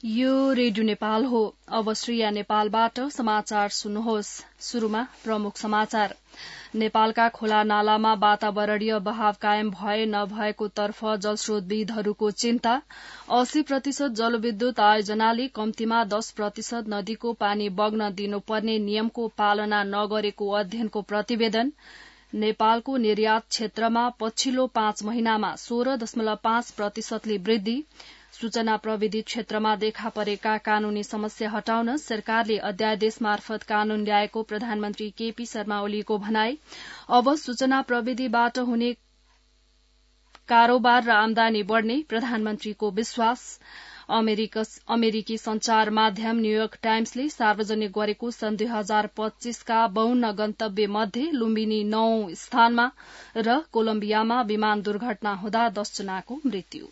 यो रेडियो नेपाल हो। अब श्रेया नेपालबाट समाचार सुन्नुहोस्। शुरूमा प्रमुख समाचार। नेपालका खोला नालामा वातावरणीय बहाव कायम भए नभएको तर्फ जलस्रोतविदहरूको चिन्ता। 80% जलविद्युत आयोजनाले कम्तीमा 10% नदीको पानी बग्न दिनुपर्ने नियमको पालना नगरेको अध्ययनको प्रतिवेदन। नेपालको निर्यात क्षेत्रमा पछिल्लो 5 महिनामा 16.5% वृद्धि। सूचना प्रविधि क्षेत्रमा देखा परेका कानूनी समस्या हटाउन सरकारले अध्यादेश मार्फत कानून ल्याएको प्रधानमन्त्री केपी शर्मा ओलीको भनाई। अब सूचना प्रविधिबाट हुने कारोबार र आमदानी बढ़ने प्रधानमन्त्रीको विश्वास। अमेरिकी संचार माध्यम न्यूयोर्क टाइम्सले सार्वजनिक गरेको सन् 2025 का 52 गन्तव्य मध्ये लुम्बिनी 9औं स्थानमा र कोलम्बियामा विमान दुर्घटना हुँदा 10 जनाको मृत्यु।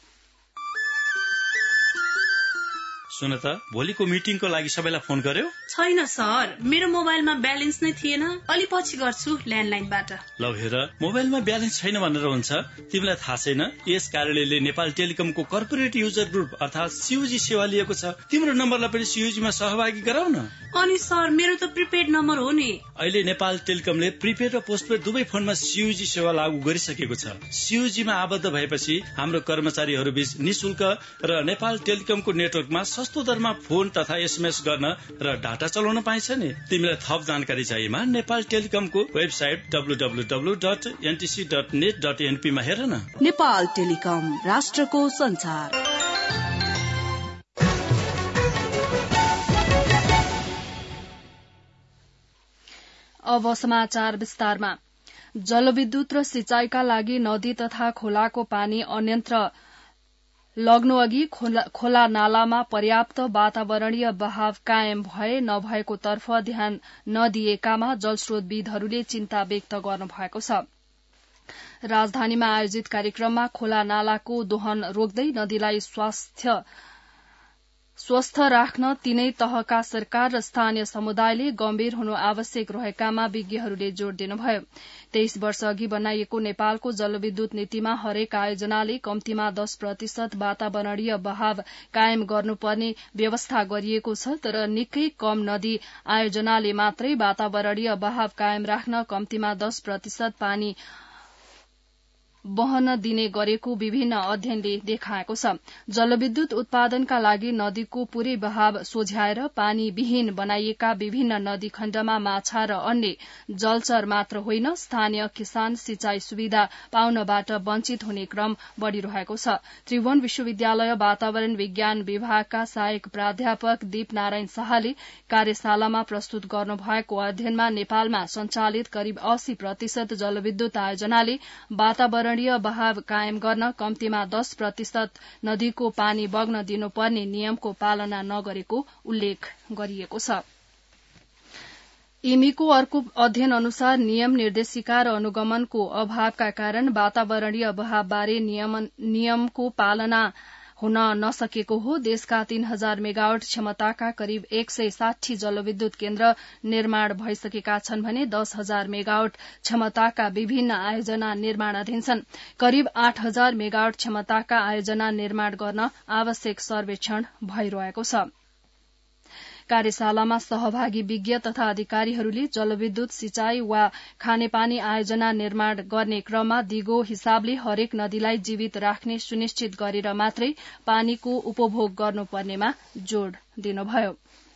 सुन त, भोलिको मिटिङको लागि सबैलाई फोन गर्यो? छैन सर, मेरो मोबाइलमा ब्यालेन्स नै थिएन। अलि पछि गर्छु ल्यान्डलाइनबाट। ल हेर, मोबाइलमा ब्यालेन्स छैन भनेर हुन्छ? तिमीलाई थाहा छैन यस कार्यालयले नेपाल टेलिकमको कर्पोरेट युजर ग्रुप अर्थात सीयूजी सेवा लिएको छ। तिम्रो नम्बरलाई पनि सीयूजीमा सहभागी गराउन। अनि सर, मेरो त प्रिपेड नम्बर हो नि। अहिले नेपाल टेलिकमले प्रिपेड र पोस्टपेड दुवै फोनमा सीयूजी सेवा लागू गरिसकेको छ। सीयूजीमा आबद्ध भएपछि हाम्रो कर्मचारीहरू बीच निशुल्क र नेपाल टेलिकमको नेटवर्कमा सस्तो दरमा फोन तथा एसएमएस गर्न र डाटा चलाउन पाइन्छ नि। तिमीलाई थप जानकारी चाहिएमा नेपाल टेलिकमको वेबसाइट www.ntc.net.np मा हेर न। नेपाल टेलिकम, राष्ट्रको संचार। अब समाचार विस्तारमा। जलविद्युत र सिंचाईका लागि नदी तथा खोलाको पानी अन्यत्र लग्नु अघि खोला नालामा पर्याप्त वातावरणीय बहाव कायम भए नभएको तर्फ ध्यान नदिएकामा जलस्रोतविदहरूले चिन्ता व्यक्त गर्नुभएको छ। राजधानीमा आयोजित कार्यक्रममा खोला नालाको दोहन रोक्दै नदीलाई स्वस्थ राख्न तीनै तहका सरकार र स्थानीय समुदायले गम्भीर हुनु आवश्यक रहेकामा विज्ञहरूले जोड़ दिनुभयो। 23 वर्ष अघि बनाइएको नेपालको जलविद्युत नीतिमा हरेक आयोजनाले कम्तीमा 10% वातावरणीय बहाव कायम गर्नुपर्ने व्यवस्था गरिएको छ। तर निकै कम नदी आयोजनाले मात्रै वातावरणीय बहाव कायम राख्न कम्तीमा 10% पानी बहन दिने गरेको विभिन्न अध्ययनले देखाएको छ। जलविद्युत उत्पादनका लागि नदीको पूरै बहाव सोझ्याएर पानी विहीन बनाइएका विभिन्न नदी खण्डमा माछा र अन्य जलचर मात्र होइन, स्थानीय किसान सिंचाई सुविधा पाउनबाट वञ्चित हुने क्रम बढ़िरहेको छ। त्रिभुवन विश्वविद्यालय वातावरण विज्ञान विभागका सहायक प्राध्यापक दीप नारायण शाहले कार्यशालामा प्रस्तुत गर्नुभएको अध्ययनमा नेपालमा सञ्चालित करिब 80% जलविद्युत आयोजनाले वातावरण बहाव कायम गर्न कम्तीमा 10% नदीको पानी बग्न दिनुपर्ने नियमको पालना नगरेको उल्लेख गरिएको छ। इमीको अर्को अध्ययन अनुसार नियम निर्देशिका र अनुगमनको अभावका कारण वातावरणीय बहावबारे नियमको पालना हुन नसकेको हो। देशका 3000 मेगावाट क्षमताका करिब 160 जलविद्युत केन्द्र निर्माण भइसकेका छन् भने 10,000 मेगावाट क्षमताका विभिन्न आयोजना निर्माणाधीन छन्। करिब 8,000 मेगावाट क्षमताका आयोजना निर्माण गर्न आवश्यक सर्वेक्षण भइरहेको छ। कार्यशालामा सहभागी विज्ञ तथा अधिकारीहरूले जलविद्युत सिंचाई वा खानेपानी आयोजना निर्माण गर्ने क्रममा दिगो हिसाबले हरेक नदीलाई जीवित राख्ने सुनिश्चित गरेर मात्रै पानीको उपभोग गर्नुपर्नेमा जोड़ दिनुभयो।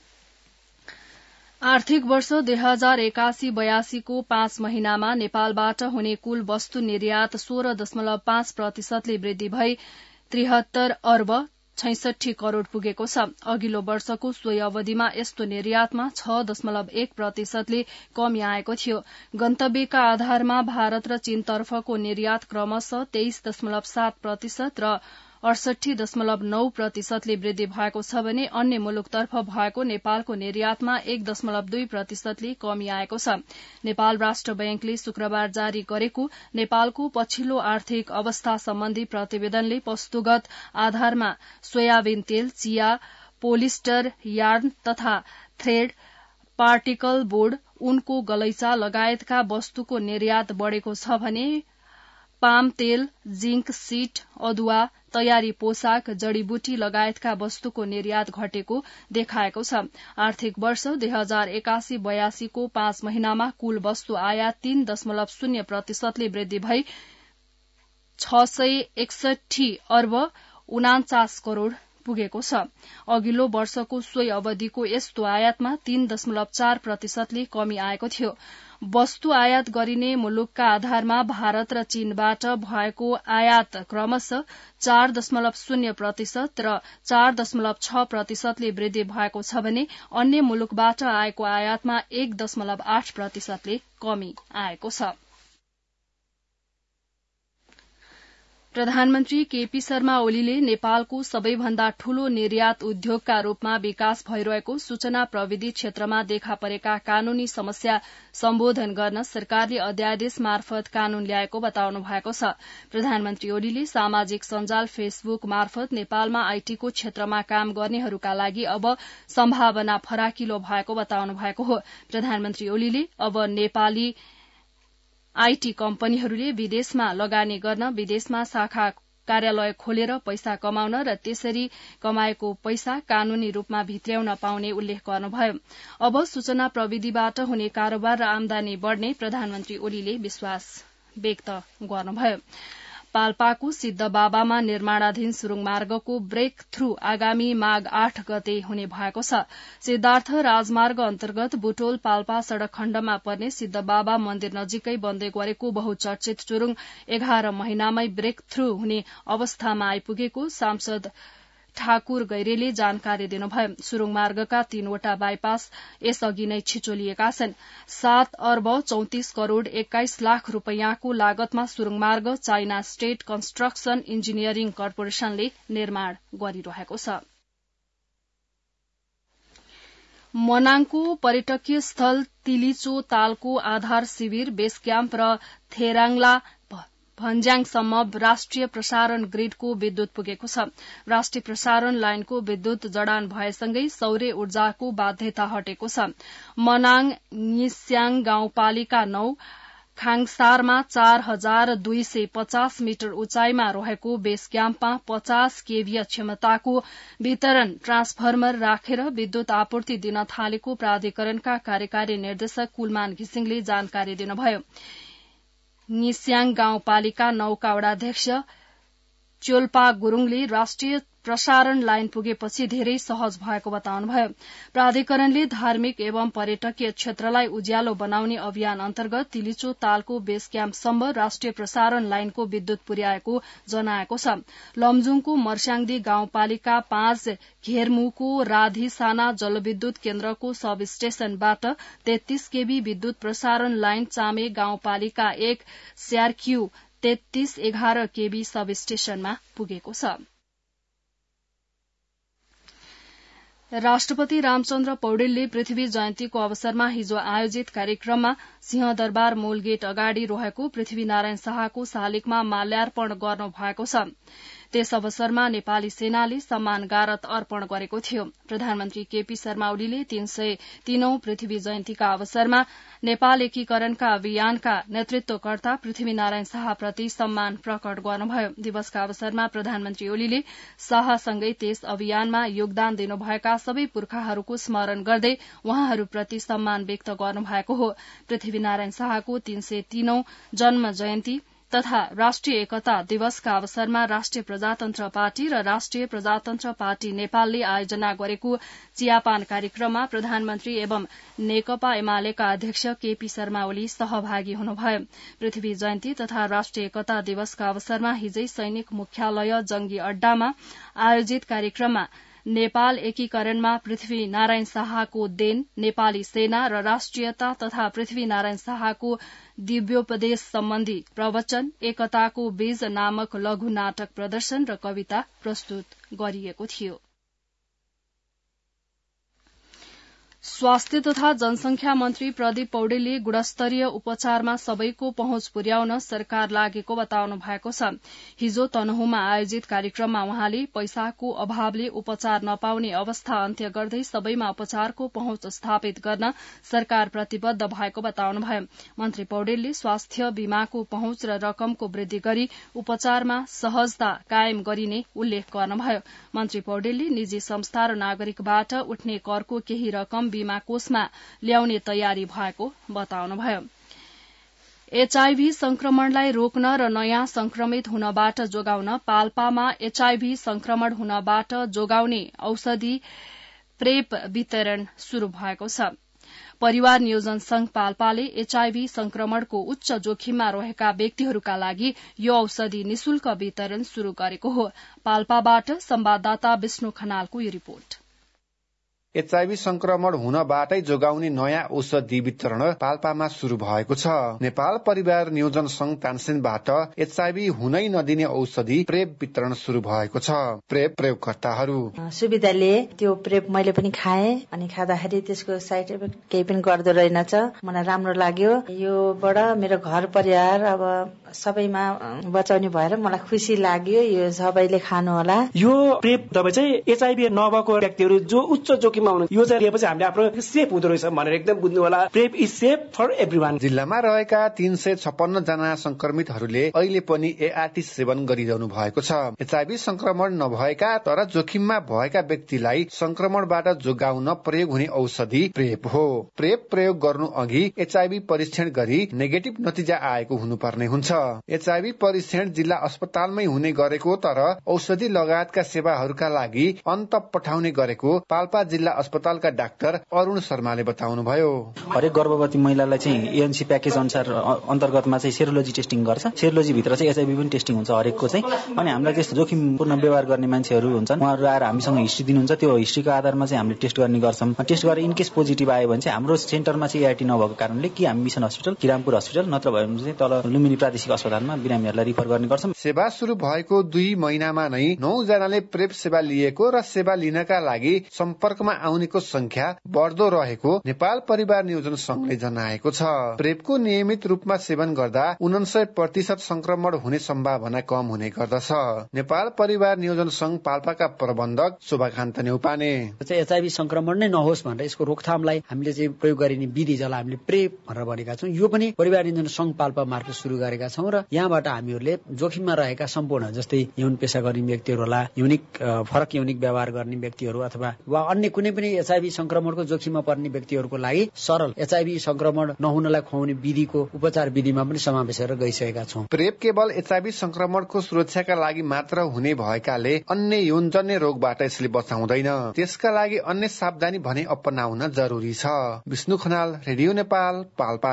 आर्थिक वर्ष 2081-82 को 5 महिनामा नेपालबाट हुने कुल वस्तु निर्यात 16.5% ले वृद्धि भई 73 अर्ब 66 करोड़ पुगेको छ। अघिल्लो वर्षको सोही अवधिमा यस्तो निर्यातमा 6.1% ले कमी आएको थियो। गन्तव्यका आधारमा भारत र चीनतर्फको निर्यात क्रमशः 23.7% र 68.9% ले वृद्धि भएको छ भने अन्य मुलुकतर्फ भएको नेपालको निर्यातमा 1.2% ले कमी आएको छ। नेपाल राष्ट्र बैंकले शुक्रबार जारी गरेको नेपालको पछिल्लो आर्थिक अवस्था सम्बन्धी प्रतिवेदनले वस्तुगत आधारमा सोयाबिन तेल, चिया, पोलिस्टर यार्न तथा थ्रेड, पार्टिकल बोर्ड, ऊनको गलैचा लगायतका वस्तुको निर्यात बढ़ेको छ भने पाम तेल, जिंक सीट, अदुवा, तयारी पोसाक, जड़ीबुटी लगायतका वस्तुको निर्यात घटेको देखाएको छ। आर्थिक वर्ष 2081-82 को 5 महिनामा कुल वस्तु आयात 3.0% वृद्धि भई 661 अर्ब 49 करोड़ पुगेको छ। अघिल्लो वर्षको सोही अवधिको यस्तो आयातमा 3.4% कमी आएको थियो। वस्तु आयात गरिने मुलुकका आधारमा भारत र चीनबाट भएको आयात क्रमशः 4.0% र 4.6% वृद्धि भएको छ भने अन्य मुलुकबाट आएको आयातमा 1.8% कमी आएको छ। प्रधानमन्त्री केपी शर्मा ओलीले नेपालको सबैभन्दा ठूलो निर्यात उद्योगका रूपमा विकास भइरहेको सूचना प्रविधि क्षेत्रमा देखा परेका कानूनी समस्या सम्बोधन गर्न सरकारले अध्यादेश मार्फत कानून ल्याएको बताउनु भएको छ। प्रधानमन्त्री ओलीले सामाजिक सञ्जाल फेसबुक मार्फत नेपालमा आईटीको क्षेत्रमा काम गर्नेहरूका लागि अब सम्भावना फराकिलो भएको बताउनु भएको हो। प्रधानमन्त्री ओलीले अब नेपाली आईटी कम्पनीहरूले विदेशमा लगानी गर्न, विदेशमा शाखा कार्यालय खोलेर पैसा कमाउन र त्यसरी कमाएको पैसा कानूनी रूपमा भित्र्याउन पाउने उल्लेख गर्नुभयो। अब सूचना प्रविधिबाट हुने कारोबार र आमदानी बढ़ने प्रधानमन्त्री ओलीले विश्वास व्यक्त गर्नुभयो। पाल्पाको सिद्धबाबामा निर्माणाधीन सुरुङ मार्गको ब्रेक थ्रू आगामी माघ 8 गते हुने भएको छ। सिद्धार्थ राजमार्ग अन्तर्गत बुटोल पाल्पा सड़क खण्डमा पर्ने सिद्धबाबा मन्दिर नजिकै बन्दै गरेको बहुचर्चित सुरुङ 11 महिनामै ब्रेक थ्रू हुने अवस्थामा आइपुगेको सांसद ठाकुर गैरेले जानकारी दिनुभयो। सुरुङ मार्गका 3वटा बाइपास यसअघि नै छिचोलिएका छन्। 7 अर्ब 34 करोड़ 21 लाख रूपैयाँको लागतमा सुरुङ मार्ग चाइना स्टेट कन्स्ट्रक्सन इन्जिनियरिङ कर्पोरेशनले निर्माण गरिरहेको छ। मनाङको पर्यटकीय स्थल तिलिचो तालको आधार शिविर, बेस क्याम्प र थेराङला भन्ज्याङसम्म राष्ट्रिय प्रसारण ग्रिडको विद्युत पुगेको छ। राष्ट्रिय प्रसारण लाइनको विद्युत जडान भएसँगै सौर्य ऊर्जाको बाध्यता हटेको छ। मनाङ निस्याङ गाउँपालिका 9 खाङसारमा 4250 मिटर उचाइमा रहेको बेस क्याम्पमा 50 केभीय क्षमताको वितरण ट्रान्सफर्मर राखेर विद्युत आपूर्ति दिन थालेको प्राधिकरणका कार्यकारी निर्देशक कुलमान घिसिङले जानकारी दिनुभयो। निस्याङ गाउँपालिका 9 का वडाध्यक्ष च्योल्पा गुरूङले राष्ट्रिय प्रसारण लाइन पुगेपछि धेरै सहज भएको बताउनुभयो। प्राधिकरणले धार्मिक एवं पर्यटकीय क्षेत्रलाई उज्यालो बनाउने अभियान अन्तर्गत तिलिचो तालको बेस क्याम्पसम्म राष्ट्रिय प्रसारण लाइनको विद्युत पुर्याएको जनाएको छ। लमजुङको मर्स्याङदी गाउँपालिका 5 घेरमुको राधीसाना जलविद्युत केन्द्रको सब स्टेशनबाट 33 केबी विद्युत प्रसारण लाइन चामे गाउँपालिका 1 स्यारक्यू 3311 केबी सब स्टेशनमा पुगेको छ। राष्ट्रपति रामचन्द्र पौडेलले पृथ्वी जयन्तीको अवसरमा हिजो आयोजित कार्यक्रममा सिंहदरबार मूल गेट अगाडि रहेको पृथ्वीनारायण शाहको शालिगमा माल्यार्पण गर्नु भएको छ। त्यस अवसरमा नेपाली सेनाले सम्मान गारत अर्पण गरेको थियो। प्रधानमन्त्री केपी शर्मा ओलीले 303औं पृथ्वी जयन्तीका अवसरमा नेपाल एकीकरणका अभियानका नेतृत्वकर्ता पृथ्वीनारायण शाहप्रति सम्मान प्रकट गर्नुभयो। दिवसका अवसरमा प्रधानमन्त्री ओलीले शाहसँगै त्यस अभियानमा योगदान दिनुभएका सबै पुर्खाहरूको स्मरण गर्दै उहाँहरूप्रति सम्मान व्यक्त गर्नुभएको हो। पृथ्वीनारायण शाहको 303औं जन्म जयन्ती तथा राष्ट्रिय एकता दिवसका अवसरमा राष्ट्रिय प्रजातन्त्र पार्टी र राष्ट्रिय प्रजातन्त्र पार्टी नेपालले आयोजना गरेको चियापान कार्यक्रममा प्रधानमन्त्री एवं नेकपा एमालेका अध्यक्ष केपी शर्मा ओली सहभागी हुनुभयो। पृथ्वी जयन्ती तथा राष्ट्रिय एकता दिवसका अवसरमा हिजै सैनिक मुख्यालय जंगी अड्डामा आयोजित कार्यक्रममा नेपाल एकीकरणमा पृथ्वीनारायण शाहको देन, नेपाली सेना र राष्ट्रियता तथा पृथ्वीनारायण शाहको दिव्योपदेश सम्बन्धी प्रवचन, एकताको बीज नामक लघु नाटक प्रदर्शन र कविता प्रस्तुत गरिएको थियो। स्वास्थ्य तथा जनसंख्या मन्त्री प्रदीप पौडेलले गुणस्तरीय उपचारमा सबैको पहुँच पुर्याउन सरकार लागेको बताउनु भएको छ। हिजो तनहुँमा आयोजित कार्यक्रममा उहाँले पैसाको अभावले उपचार नपाउने अवस्था अन्त्य गर्दै सबैमा उपचारको पहुँच स्थापित गर्न सरकार प्रतिबद्ध भएको बताउनुभयो। मन्त्री पौडेलले स्वास्थ्य बीमाको पहुँच र रकमको वृद्धि गरी उपचारमा सहजता कायम गरिने उल्लेख गर्नुभयो। मन्त्री पौडेलले निजी संस्था र नागरिकबाट उठ्ने करको केही रकम बीमा कोषमा ल्याउने तयारी भएको बताउनुभयो। एचआईभी संक्रमणलाई रोक्न र नयाँ संक्रमित हुनबाट जोगाउन पाल्पामा एचआईभी संक्रमण हुनबाट जोगाउने औषधि प्रेप वितरण शुरू भएको छ। परिवार नियोजन संघ पाल्पाले एचआईभी संक्रमणको उच्च जोखिममा रहेका व्यक्तिहरूका लागि यो औषधि निशुल्क वितरण शुरू गरेको हो। पाल्पाबाट संवाददाता विष्णु खनालको यो रिपोर्ट। एचआईभी संक्रमण हुनबाटै जोगाउने नयाँ औषधि वितरण पाल्पामा शुरू भएको छ। नेपाल परिवार नियोजन संघ तानसेनबाट एचआईभी हुनै नदिने औषधि प्रेप वितरण शुरू भएको छ। प्रेप प्रयोगकर्ताहरू सुविधा लिए त्यो प्रेप मैले पनि खाएँ अनि खाँदाखेरि त्यसको साइड इफेक्ट केही पनि गर्दो रहेनछ। मलाई राम्रो लाग्यो। योबाट मेरो घर परिवार अब सबैमा बचाउने भएर मलाई खुसी लाग्यो। यो सबैले खानु होला। यो प्रेप दबाई चाहिँ एचआईभी नभएको व्यक्तिहरू जो उच्च जोखिममा यो चाहिँ लिएपछि हामीले आफ्नो सेफ हुँदो रहेछ भनेर एकदम बुझ्नु होला। PrEP is safe for everyone. जिल्लामा रहेका 356 जना संक्रमितहरूले अहिले पनि एआरटी सेवन गरिरहनु भएको छ। एचआईभी संक्रमण नभएका तर जोखिममा भएका व्यक्तिलाई संक्रमणबाट जोगाउन प्रयोग हुने औषधि प्रेप हो। प्रेप प्रयोग गर्नु अघि एचआईभी परीक्षण गरी नेगेटिभ नतिजा आएको हुनुपर्ने हुन्छ। एचआईभी परीक्षण जिल्ला अस्पतालमै हुने गरेको तर औषधि लगायतका सेवाहरूका लागि अन्त पठाउने गरेको पाल्पा जिल्ला अस्पतालका डाक्टर अरुण शर्माले बताउनुभयो। हरेक गर्भवती महिलालाई चाहिँ एएनसी प्याकेज अनुसार अन्तर्गतमा चाहिँ सेरोलोजी टेस्टिङ गर्छ। सेरोलोजी भित्र चाहिँ एचआईभी पनि टेस्टिङ हुन्छ हरेकको चाहिँ। अनि हामीलाई त्यस्तो जोखिमपूर्ण व्यवहार गर्ने मान्छेहरू हुन्छन्, उहाँहरू आएर हामीसँग हिस्ट्री दिनुहुन्छ। त्यो हिस्ट्रीको आधारमा चाहिँ हामीले टेस्ट गर्ने गर्छौँ। टेस्ट गरेर इनकेस पोजिटिभ आयो भने चाहिँ हाम्रो सेन्टरमा चाहिँ एआरटी नभएको कारणले कि हामी मिसन हस्पिटल, किरामपुर हस्पिटल नत्र भयो भने चाहिँ तल लुम्बिनी प्रादेशिक अस्पतालमा बिरामीहरूलाई रिफर गर्ने गर्छौँ। सेवा सुरु भएको 2 महिनामा नै 9 जनाले प्रेप सेवा लिएको र सेवा लिनका लागि सम्पर्कमा आउनेको संख्या बढ्दो रहेको नेपाल परिवार नियोजन संघले जनाएको छ। प्रेपको नियमित रूपमा सेवन गर्दा 99% संक्रमण हुने सम्भावना कम हुने गर्दछ। नेपाल परिवार नियोजन संघ पाल्पाका प्रबन्धक शोभाकान्त न्यौपाने एचआईभी संक्रमण नै नहोस् भनेर यसको रोकथामलाई हामीले चाहिँ प्रयोग गरिने विधि जसलाई हामीले प्रेप भनेर भनेका छौँ, यो पनि परिवार नियोजन संघ पाल्पा मार्फत सुरु गरेका छौँ र यहाँबाट हामीहरूले जोखिममा रहेका सम्पूर्ण जस्तै यौन पेशा गर्ने व्यक्तिहरू होला, फरक यौनिक व्यवहार गर्ने व्यक्तिहरू अथवा वा अन्य कुनै पनि एचआईभी संक्रमणको जोखिममा पर्ने व्यक्तिहरूको लागि सरल एचआईभी संक्रमण नहुनलाई खुवाउने विधिको उपचार विधिमा पनि समावेश गरेर गइसकेका छौँ। प्रेप केवल एचआईभी संक्रमणको सुरक्षाका लागि मात्र हुने भएकाले अन्य यौनजन्य रोगबाट यसले बचाउँदैन। त्यसका लागि अन्य सावधानी भने अपनाउन जरुरी छ। विष्णु खनाल, रेडियो नेपाल, पाल्पा।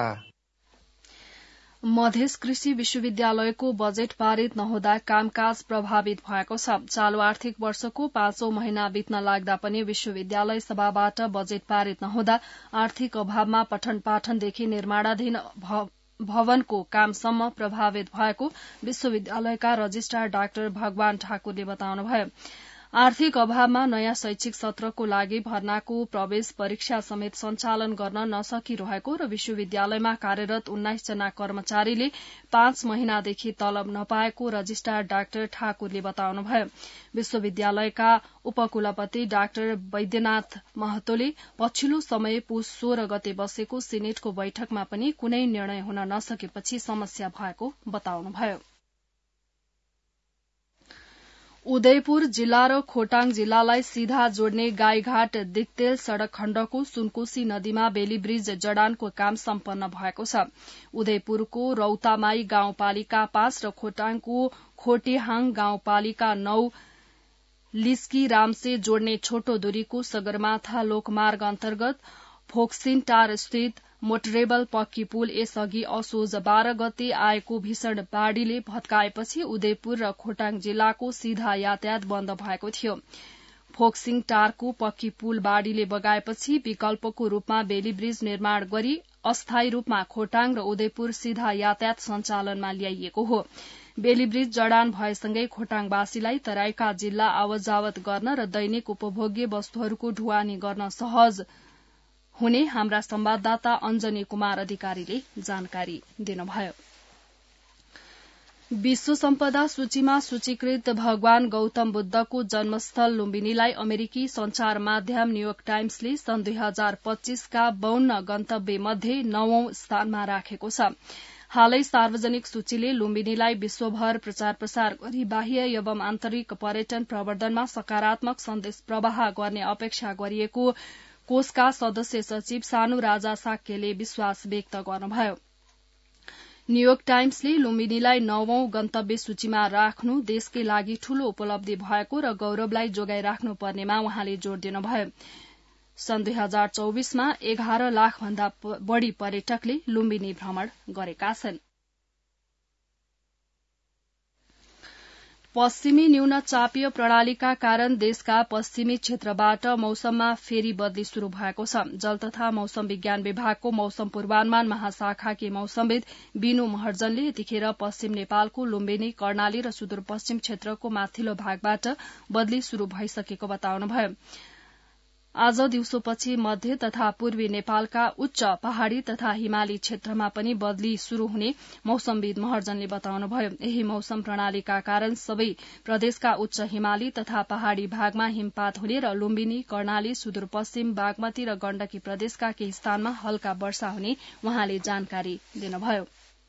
मधेस कृषि विश्वविद्यालयको बजेट पारित नहुँदा कामकाज प्रभावित भएको छ। चालू आर्थिक वर्षको 5औं महिना बित्न लाग्दा पनि विश्वविद्यालय सभाबाट बजेट पारित नहुँदा आर्थिक अभावमा पठन पाठनदेखि निर्माणाधीन भवनको कामसम्म प्रभावित भएको विश्वविद्यालयका रजिस्ट्रार डाक्टर भगवान ठाकुरले बताउनुभयो। आर्थिक अभावमा नयाँ शैक्षिक सत्रको लागि भर्नाको प्रवेश परीक्षा समेत सञ्चालन गर्न नसकिरहेको र विश्वविद्यालयमा कार्यरत 19 जना कर्मचारीले 5 महिनादेखि तलब नपाएको रजिस्ट्रार डाक्टर ठाकुरले बताउनुभयो। विश्वविद्यालयका उपकुलपति डाक्टर वैद्यनाथ महतोले पछिल्लो समय पुस 16 गते बसेको सिनेटको बैठकमा पनि कुनै निर्णय हुन नसकेपछि समस्या भएको बताउनुभयो। उदयपुर जिल्ला र खोटाङ जिल्लालाई सीधा जोड्ने गाईघाट दिक्तेल सड़क खण्डको सुनकोशी नदीमा बेली ब्रिज जडानको काम सम्पन्न भएको छ। उदयपुरको रौतामाई गाउँपालिका 5 र खोटाङको खोटेहाङ गाउँपालिका 9 लिस्की रामसे जोड्ने छोटो दूरीको सगरमाथा लोकमार्ग अन्तर्गत फोक्सिनटार स्थित मोटरेबल पक्की पुल यसअघि असोज 12 गते आएको भीषण बाढ़ीले भत्काएपछि उदयपुर र खोटाङ जिल्लाको सीधा यातायात बन्द भएको थियो। फोक्सिङटारको पक्की पुल बाढ़ीले बगाएपछि विकल्पको रूपमा बेली ब्रिज निर्माण गरी अस्थायी रूपमा खोटाङ र उदयपुर सीधा यातायात सञ्चालनमा ल्याइएको हो। बेली ब्रिज जडान भएसँगै खोटाङवासीलाई तराईका जिल्ला आवत जावत गर्न र दैनिक उपभोग्य वस्तुहरूको ढुवानी गर्न सहज हुने हाम्रा संवाददाता अञ्जनी कुमार अधिकारीले जानकारी दिनुभयो। विश्व सम्पदा सूचीमा सूचीकृत भगवान गौतम बुद्धको जन्मस्थल लुम्बिनीलाई अमेरिकी संचार माध्यम न्यूयोर्क टाइम्सले सन् 2025 का 52 गन्तव्य मध्ये 9औं स्थानमा राखेको छ। हालै सार्वजनिक सूचीले लुम्बिनीलाई विश्वभर प्रचार प्रसार गरी बाह्य एवं आन्तरिक पर्यटन प्रवर्धनमा सकारात्मक सन्देश प्रवाह गर्ने अपेक्षा गरिएको कोषका सदस्य सचिव सानु राजा साक्यले विश्वास व्यक्त गर्नुभयो। न्यूयोर्क टाइम्सले लुम्बिनीलाई 9औं गन्तव्य सूचीमा राख्नु देशकै लागि ठूलो उपलब्धि भएको र गौरवलाई जोगाइराख्नु पर्नेमा उहाँले जोड़ दिनुभयो। सन् 2024 मा 11 लाख भन्दा बढ़ी पर्यटकले लुम्बिनी भ्रमण गरेका छन्। पश्चिमी न्यून चापीय प्रणालीका कारण देशका पश्चिमी क्षेत्रबाट मौसममा फेरि बदली शुरू भएको छ। जल तथा मौसम विज्ञान विभागको मौसम पूर्वानुमान महाशाखाकी मौसमविद बिनु महर्जनले यतिखेर पश्चिम नेपालको लुम्बिनी, कर्णाली र सुदूरपश्चिम क्षेत्रको माथिल्लो भागबाट बदली शुरू भइसकेको बताउनुभयो। आज दिउँसोपछि मध्य तथा पूर्वी नेपालका उच्च पहाड़ी तथा हिमाली क्षेत्रमा पनि बदली शुरू हुने मौसमविद महर्जनले बताउनुभयो। यही मौसम प्रणालीका कारण सबै प्रदेशका उच्च हिमाली तथा पहाड़ी भागमा हिमपात हुने र लुम्बिनी, कर्णाली, सुदूरपश्चिम, बागमती र गण्डकी प्रदेशका केही स्थानमा हल्का वर्षा हुने उहाँले जानकारी दिनुभयो।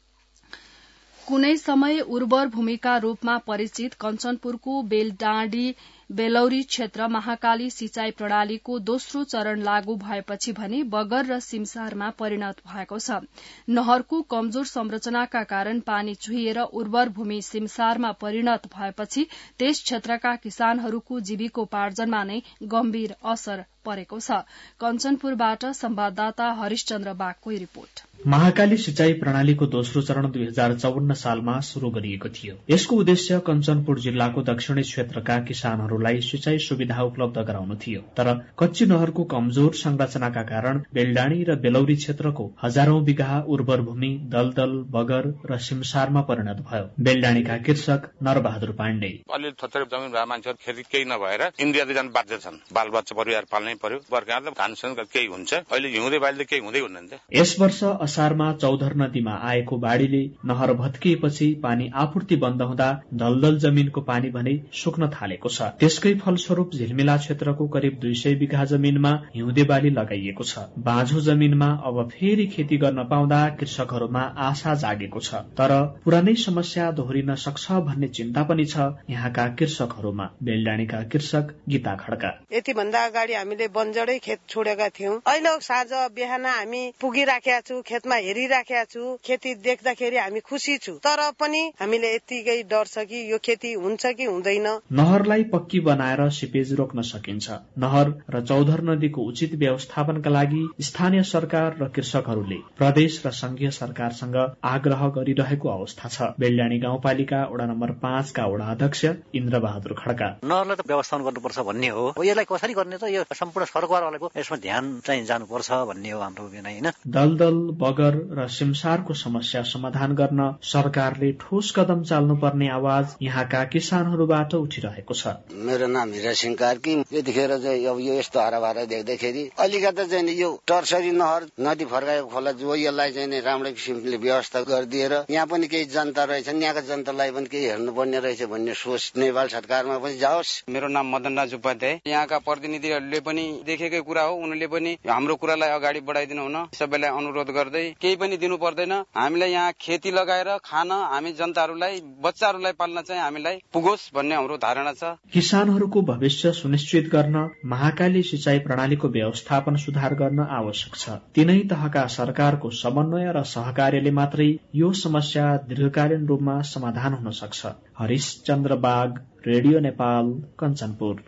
कुनै समय उर्वर भूमिका रूपमा परिचित कञ्चनपुरको बेलडाँडी बेलौरी क्षेत्र महाकाली सिंचाई प्रणालीको दोस्रो चरण लागू भएपछि भने बगर र सिमसारमा परिणत भएको छ। नहरको कमजोर संरचनाका कारण पानी चुहिएर उर्वर भूमि सिमसारमा परिणत भएपछि त्यस क्षेत्रका किसानहरूको जीविकोपार्जनमा नै गम्भीर असर परेको छ। कञ्चनपुरबाट संवाददाता हरिशचन्द्र बागको रिपोर्ट। महाकाली सिंचाई प्रणालीको दोस्रो चरण 2054 सालमा शुरू गरिएको थियो। यसको उद्देश्य कञ्चनपुर जिल्लाको दक्षिणी क्षेत्रका किसानहरूलाई सिंचाई सुविधा उपलब्ध गराउनु थियो। तर कच्ची नहरको कमजोर संरचनाका कारण बेलडाँडी र बेलौरी क्षेत्रको हजारौं बिघा उर्वर भूमि दलदल, बगर र सिमसारमा परिणत भयो। बेलडाँडीका कृषक नरबहादुर पाण्डे अलि थोरै जमिन भए मान्छेहरू खेती केही नभएर इन्डिया जान बाध्य छन्। बालबच्चा परिवार पाल्नै पर्यो। बर्खाले धानसँग केही हुन्छ। अहिले हिउँदे बालीले केही हुँदै हुँदैन। यस वर्ष असारमा चौधर नदीमा आएको बाढ़ीले नहर भत्किएपछि पानी आपूर्ति बन्द हुँदा दलदल जमिनको पानी भने सुक्न थालेको छ। त्यसकै फलस्वरूप झिलमिला क्षेत्रको करिब 200 बिघा जमिनमा हिउँदे बाली लगाइएको छ। बाँझो जमिनमा अब फेरि खेती गर्न पाउँदा कृषकहरूमा आशा जागेको छ। तर पुरानै समस्या दोहोरिन सक्छ भन्ने चिन्ता पनि छ यहाँका कृषकहरूमा। बेलडाँडीका कृषक गीता खड्का यति भन्दा अगाडि हामीले बन्जरै खेत छोडेका थियौं। अहिले साँझ बिहान हामी पुगिराखेका छु, खेतमा हेरिराखेका छु। खेती देख्दाखेरि हामी खुसी छु। तर पनि हामीले यतिकै डर छ कि यो खेती हुन्छ कि हुँदैन। नहरलाई पक्की बनाएर सिपेज रोक्न सकिन्छ। नहर र चौधर नदीको उचित व्यवस्थापनका लागि स्थानीय सरकार र कृषकहरूले प्रदेश र संघीय सरकारसँग आग्रह गरिरहेको अवस्था छ। बेलडाँडी गाउँपालिका वडा नम्बर 5 का वडा अध्यक्ष इन्द्र बहादुर खड्का नहरलाई त व्यवस्थापन गर्नुपर्छ भन्ने हो। यसलाई कसरी गर्ने त यो सम्पूर्ण सरकारवालाको यसमा ध्यान चाहिँ जानुपर्छ भन्ने हो हाम्रो विनय हैन। दलदल, बगर र सिमसारको समस्या समाधान गर्न सरकारले ठोस कदम चाल्नुपर्ने आवाज यहाँका किसानहरूबाट उठिरहेको छ। मेरो नाम हिरा सिंह कार्की। यतिखेर चाहिँ अब यो यस्तो हराभरा देख्दाखेरि अलिकति चाहिँ यो टर्सरी नहर नदी फर्काएको खोला जो यसलाई चाहिँ राम्रो किसिमले व्यवस्था गरिदिएर यहाँ पनि केही जनता रहेछन्, यहाँका जनतालाई पनि केही हेर्नुपर्ने रहेछ भन्ने सोच नेपाल सरकारमा पनि जाओस्। मेरो नाम मदन राज उपाध्याय। यहाँका प्रतिनिधिहरूले पनि देखेकै कुरा हो, उनीहरूले पनि हाम्रो कुरालाई अगाडि बढाइदिनु हुन सबैलाई अनुरोध गर्दै केही पनि दिनु पर्दैन। हामीलाई यहाँ खेती लगाएर खान, हामी जनताहरूलाई बच्चाहरूलाई पाल्न चाहिँ हामीलाई पुगोस् भन्ने हाम्रो धारणा छ। किसानहरूको भविष्य सुनिश्चित गर्न महाकाली सिंचाई प्रणालीको व्यवस्थापन सुधार गर्न आवश्यक छ। तीनै तहका सरकारको समन्वय र सहकार्यले मात्रै यो समस्या दीर्घकालीन रूपमा समाधान हुन सक्छ। हरिशचन्द्र बाग, रेडियो नेपाल, कञ्चनपुर।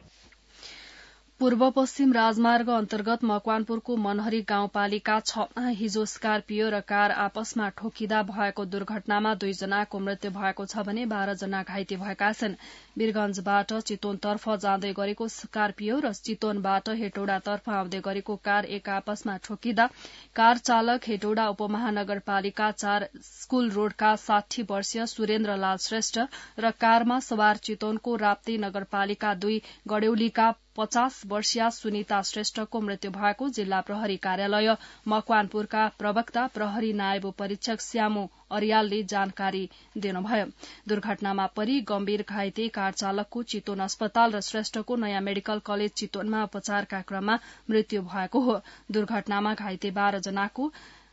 पूर्व पश्चिम राजमार्ग अन्तर्गत मकवानपुरको मनहरी गाउँपालिका 6मा हिजो स्कार्पियो र कार आपसमा ठोकिँदा भएको दुर्घटनामा 2 जनाको मृत्यु भएको छ भने 12 जना घाइते भएका छन्। वीरगंजबाट चितवनतर्फ जाँदै गरेको स्कार्पियो र चितवनबाट हेटौडातर्फ आउँदै गरेको कार एक आपसमा ठोकिँदा कार चालक हेटौडा उपमहानगरपालिका 4 स्कूल रोडका 60 वर्षीय सुरेन्द्र लाल श्रेष्ठ र कारमा सवार चितवनको राप्ती नगरपालिका 2 गडेउलीका 50 वर्षीय सुनिता श्रेष्ठको मृत्यु भएको जिल्ला प्रहरी कार्यालय मकवानपुरका प्रवक्ता प्रहरी नायब परीक्षक श्यामु अर्यालले जानकारी दिनुभयो। दुर्घटनामा परि गम्भीर घाइते कार चालकको चितवन अस्पताल र श्रेष्ठको नयाँ मेडिकल कलेज चितवनमा उपचारका क्रममा मृत्यु भएको हो। दुर्घटनामा घाइते 12 जनाको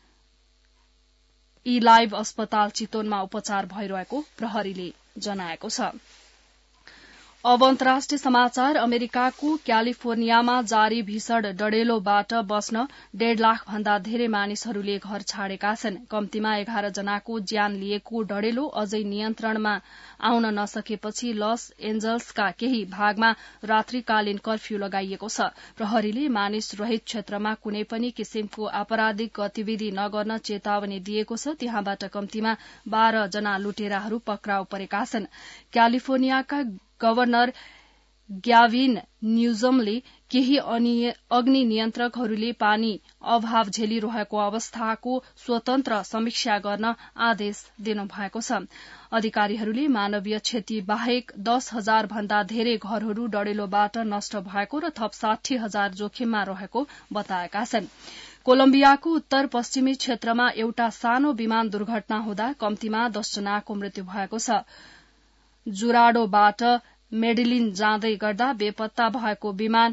लाइभ अस्पताल चितवनमा उपचार भइरहेको प्रहरीले जनाएको छ। अब अन्तर्राष्ट्रिय समाचार। अमेरिकाको क्यालिफोर्नियामा जारी भीषण डढेलोबाट बस्न 1.5 लाख भन्दा धेरै मानिसहरूले घर छाडेका छन्। कम्तीमा 11 जनाको ज्यान लिएको डढेलो अझै नियन्त्रणमा आउन नसकेपछि लस एन्जल्सका केही भागमा रात्रिकालीन कर्फ्यू लगाइएको छ। प्रहरीले मानिस रहित क्षेत्रमा कुनै पनि किसिमको आपराधिक गतिविधि नगर्न चेतावनी दिएको छ। त्यहाँबाट कम्तीमा 12 जना लुटेराहरू पक्राउ परेका छन्। क्यालिफोर्नियाका गवर्नर ग्याभिन न्यूजमले केही अग्नि नियन्त्रकहरूले पानी अभाव झेलिरहेको अवस्थाको स्वतन्त्र समीक्षा गर्न आदेश दिनुभएको छ। अधिकारीहरूले मानवीय क्षति बाहेक 10,000 भन्दा धेरै घरहरू डढेलोबाट नष्ट भएको र थप 60,000 जोखिममा रहेको बताएका छन्। कोलम्बियाको उत्तर पश्चिमी क्षेत्रमा एउटा सानो विमान दुर्घटना हुँदा कम्तीमा 10 जनाको मृत्यु भएको छ। जुराडोबाट मेडेलिन जाँदै गर्दा बेपत्ता भएको विमान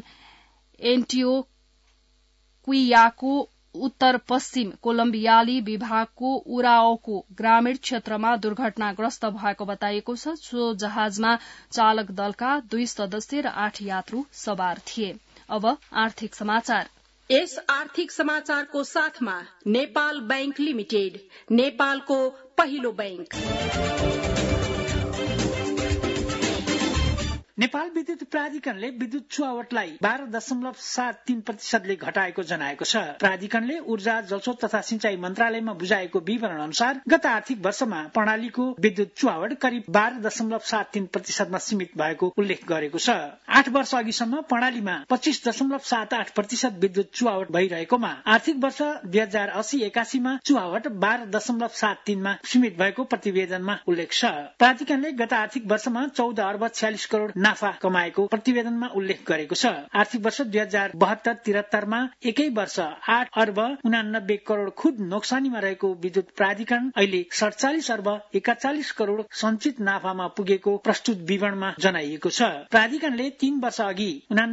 एन्टिओक्वियाको उत्तर पश्चिम कोलम्बियाली विभागको उराओको ग्रामीण क्षेत्रमा दुर्घटनाग्रस्त भएको बताइएको छ। सो जहाजमा चालक दलका 2 सदस्य र 8 यात्रु सवार थिए। अब आर्थिक समाचार। यस आर्थिक समाचारको साथमा नेपाल बैंक लिमिटेड, नेपालको पहिलो बैंक। नेपाल विद्युत प्राधिकरणले विद्युत छुवावटलाई 12.73% घटाएको जनाएको छ। प्राधिकरणले ऊर्जा, जलस्रोत तथा सिंचाई मन्त्रालयमा बुझाएको विवरण अनुसार गत आर्थिक वर्षमा प्रणालीको विद्युत छुवावट करिब 12.73% सीमित भएको उल्लेख गरेको छ। 8 वर्ष अघिसम्म प्रणालीमा 25.78% विद्युत छुवावट भइरहेकोमा आर्थिक वर्ष 2080-81 मा छुवावट 12.73 मा सीमित भएको प्रतिवेदनमा उल्लेख छ। प्राधिकरणले गत आर्थिक वर्षमा 14 अर्ब 46 करोड़ नाफा कमाएको प्रतिवेदनमा उल्लेख गरेको छ। आर्थिक वर्ष 2072-73 मा एकै वर्ष 8 अर्ब 89 करोड़ खुद नोक्सानीमा रहेको विद्युत प्राधिकरण अहिले 47 अर्ब 41 करोड़ सञ्चित नाफामा पुगेको प्रस्तुत विवरणमा जनाइएको छ। प्राधिकरणले 3 वर्ष अघि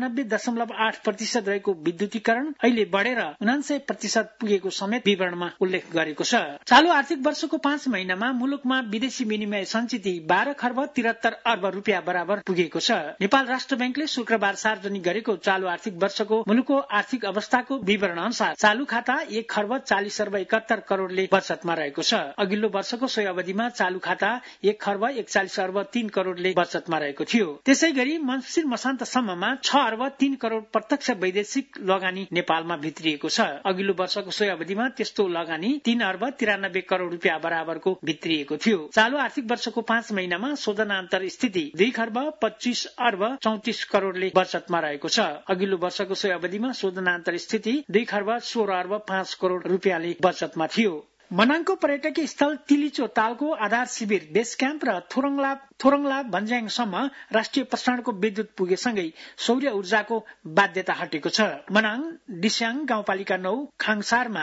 89.8% रहेको विद्युतीकरण अहिले बढेर 99% पुगेको समेत विवरणमा उल्लेख गरेको छ। चालू आर्थिक वर्षको 5 महिनामा मुलुकमा विदेशी विनिमय सञ्चित 12 खर्ब 73 अर्ब रुपियाँ बराबर पुगेको छ। नेपाल राष्ट्र बैंकले शुक्रबार सार्वजनिक गरेको चालू आर्थिक वर्षको मुलुकको आर्थिक अवस्थाको विवरण अनुसार चालू खाता 1 खर्ब 40 अर्ब 71 करोड़ले बचतमा रहेको छ। अघिल्लो वर्षको सोही अवधिमा चालू खाता 1 खर्ब 41 अर्ब 3 करोड़ले बचतमा रहेको थियो। त्यसै गरी मङ्सिर मसान्तसम्ममा 6 अर्ब 3 करोड़ प्रत्यक्ष वैदेशिक लगानी नेपालमा भित्रिएको छ। अघिल्लो वर्षको सोही अवधिमा त्यस्तो लगानी 3 अर्ब 93 करोड़ रुपियाँ बराबरको भित्रिएको थियो। चालू आर्थिक वर्षको 5 महिनामा शोधनान्तर स्थिति 2 खर्ब 25 अर्ब 34 करोड़ले बचतमा रहेको छ। अघिल्लो वर्षको सोही अवधिमा शोधनान्तर स्थिति 2 खर्ब 16 अर्ब 5 करोड़ रुपियाँले बचतमा थियो। मनाङको पर्यटकीय स्थल तिलिचो तालको आधार शिविर बेस क्याम्प र थोरङला भन्ज्याङसम्म राष्ट्रिय प्रसारणको विद्युत पुगेसँगै सौर्य ऊर्जाको बाध्यता हटेको छ। मनाङ डिस्याङ गाउँपालिका 9 खाङसारमा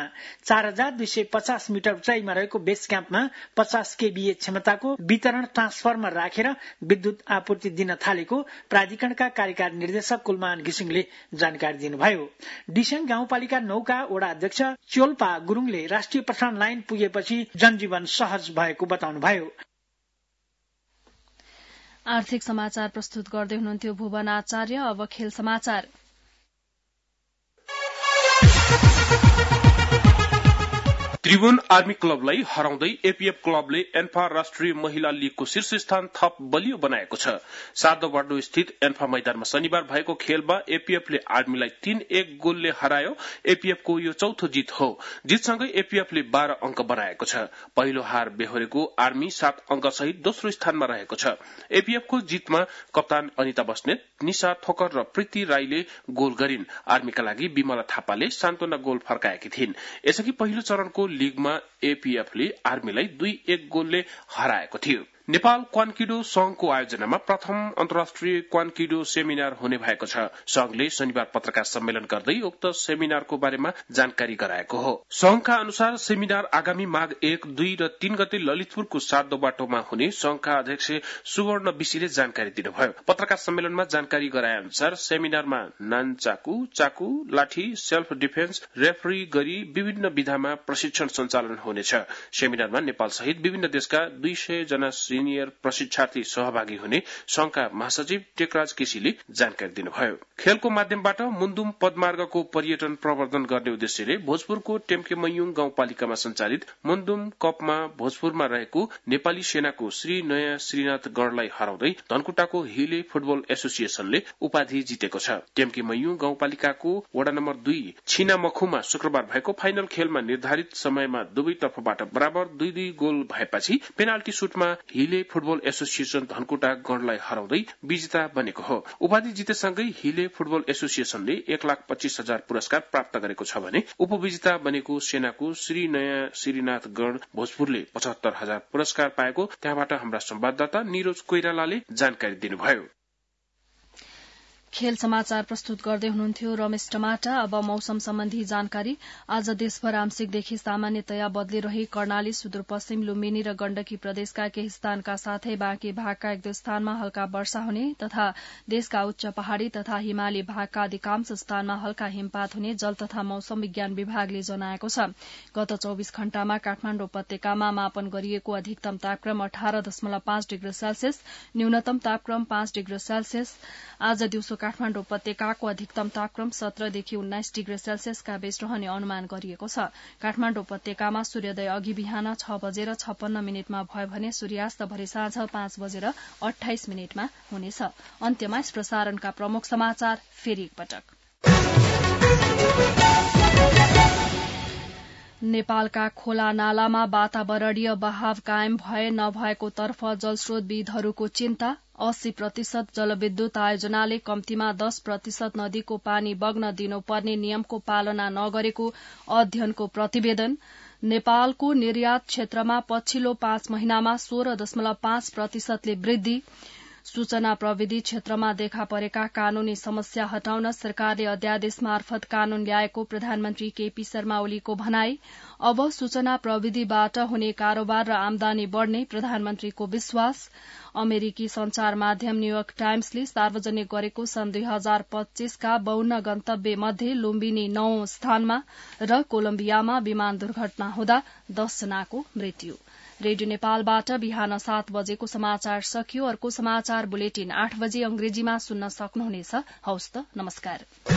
4250 मिटर उचाइमा रहेको बेस क्याम्पमा 50 केभीए क्षमताको वितरण ट्रान्सफर्मर राखेर विद्युत आपूर्ति दिन थालेको प्राधिकरणका कार्यकारी निर्देशक कुलमान घिसिङले जानकारी दिनुभयो। डिस्याङ गाउँपालिका 9 का वडा अध्यक्ष च्योल्पा गुरुङले राष्ट्रिय प्रसारण लाइन पुगेपछि जनजीवन सहज भएको बताउनुभयो। आर्थिक समाचार प्रस्तुत गर्दै हुनुहुन्थ्यो भुवन आचार्य। अब खेल समाचार। त्रिभुवन आर्मी क्लबलाई हराउँदै एपीएफ क्लबले एन्फा राष्ट्रिय महिला लीगको शीर्ष स्थान थप बलियो बनाएको छ। सार्दवाडो स्थित एन्फा मैदानमा शनिबार भएको खेलमा एपीएफले आर्मीलाई 3-1 गोलले हरायो। एपीएफको यो चौथो जित हो। जितसँगै एपीएफले 12 अंक बनाएको छ। पहिलो हार बेहोरेको आर्मी 7 अंक सहित दोस्रो स्थानमा रहेको छ। एपीएफको जितमा कप्तान अनिता बस्नेत, निशा थोकर र प्रीति राईले गोल गरिन्। आर्मीका लागि विमला थापाले सान्त्वना गोल फर्काएकी थिइन्। यसअघि पहिलो चरणको लीगमा एपीएफले आर्मीलाई 2-1 गोलले हराएको थियो। नेपाल क्वान्किडो संघको आयोजनामा प्रथम अन्तर्राष्ट्रिय क्वान्किडो सेमिनार हुने भएको छ। संघले शनिबार पत्रकार सम्मेलन गर्दै उक्त सेमिनारको बारेमा जानकारी गराएको हो। संघका अनुसार सेमिनार आगामी माघ 1, 2 र 3 गते ललितपुरको सातो बाटोमा हुने संघका अध्यक्ष सुवर्ण विशीले जानकारी दिनुभयो। पत्रकार सम्मेलनमा जानकारी गराए अनुसार सेमिनारमा नानचाकु, चाकु, लाठी, सेल्फ डिफेन्स, रेफरी गरी विभिन्न विधामा प्रशिक्षण सञ्चालन हुनेछ। सेमिनारमा नेपाल सहित विभिन्न देशका 200 जना सिनियर प्रशिक्षार्थी सहभागी हुने संघका महासचिव टेकराज केसीले जानकारी दिनुभयो। खेलको माध्यमबाट मुन्दुम पदमार्गको पर्यटन प्रवर्धन गर्ने उद्देश्यले भोजपुरको टेम्केमयुङ गाउँपालिकामा सञ्चालित मुन्दुम कपमा भोजपुरमा रहेको नेपाली सेनाको श्री नयाँ श्रीनाथ गणलाई हराउँदै धनकुटाको हिले फुटबल एसोसिएसनले उपाधि जितेको छ। टेम्केमयुङ गाउँपालिकाको वडा नम्बर 2 छिनामखुमा शुक्रबार भएको फाइनल खेलमा निर्धारित समयमा दुवै तर्फबाट बराबर 2-2 गोल भएपछि पेनाल्टी सुटमा हिले फुटबल एसोसिएसन धनकुटा गणलाई हराउँदै विजेता बनेको हो। उपाधि जितेसँगै हिले फुटबल एसोसिएसनले 1,25,000 पुरस्कार प्राप्त गरेको छ भने उपविजेता बनेको सेनाको श्री नयाँ श्रीनाथ गण भोजपुरले 75,000 पुरस्कार पाएको त्यहाँबाट हाम्रा संवाददाता निरोज कोइरालाले जानकारी दिनुभयो। खेल समाचार प्रस्तुत गर्दै हुनुहुन्थ्यो रमेश टमाटा। अब मौसम सम्बन्धी जानकारी। आज देशभर आंशिकदेखि सामान्यतया बदली रही कर्णाली, सुदूरपश्चिम, लुम्बिनी र गण्डकी प्रदेशका केही स्थानका साथै बाँकी भागका 1-2 स्थानमा हल्का वर्षा हुने तथा देशका उच्च पहाड़ी तथा हिमाली भागका अधिकांश स्थानमा हल्का हिमपात हुने जल तथा मौसम विज्ञान विभागले जनाएको छ। गत 24 घण्टामा काठमाण्डु उपत्यकामा मापन गरिएको अधिकतम तापक्रम 18.5 डिग्री सेल्सियस, न्यूनतम तापक्रम 5 डिग्री सेल्सियस। आज दिउँसो काठमाण्डु उपत्यकाको अधिकतम तापक्रम 17 देखि 19 डिग्री सेल्सियसका बीच रहने अनुमान गरिएको छ। काठमाण्डु उपत्यकामा सूर्योदय अघि बिहान 6:56 भयो भने सूर्यास्त भरि साँझ 5:28 हुनेछ। अन्त्यमा यस प्रसारणका प्रमुख समाचार फेरि एकपटक। नेपालका खोला नालामा वातावरणीय बहाव कायम भए नभएको तर्फ जलस्रोतविदहरूको चिन्ता। 80% जलविद्युत आयोजनाले कम्तीमा 10% नदीको पानी बग्न दिनुपर्ने नियमको पालना नगरेको अध्ययनको प्रतिवेदन। नेपालको निर्यात क्षेत्रमा पछिल्लो 5 महिनामा 16.5%ले वृद्धि। सूचना प्रविधि क्षेत्रमा देखा परेका कानूनी समस्या हटाउन सरकारले अध्यादेश मार्फत कानून ल्याएको प्रधानमन्त्री केपी शर्मा ओलीको भनाई। अब सूचना प्रविधिबाट हुने कारोबार र आमदानी बढ़ने प्रधानमन्त्रीको विश्वास। अमेरिकी संचार माध्यम न्यूयोर्क टाइम्सले सार्वजनिक गरेको सन् 2025 का 52 गन्तव्य मध्ये लुम्बिनी 9औं स्थानमा र कोलम्बियामा विमान दुर्घटना हुँदा 10 जनाको मृत्यु। रेडियो नेपालबाट बिहान 7 बजेको समाचार सकियो। अर्को समाचार बुलेटिन 8 बजे अंग्रेजीमा सुन्न सक्नुहुनेछ। हवस् त, नमस्कार।